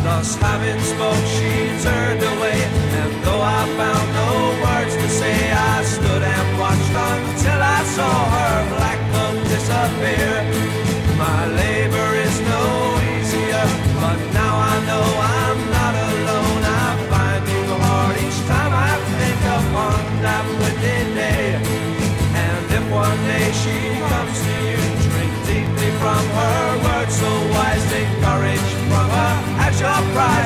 Thus having spoke, she turned away, and though I found no words to say, I stood and watched until I saw her black cloak disappear. My labor is no easier, but now I know I'm not alone. I find you hard each time I think upon that windy day. And if one day she comes to you, drink deeply from her words so wise, take courage from her as your pride.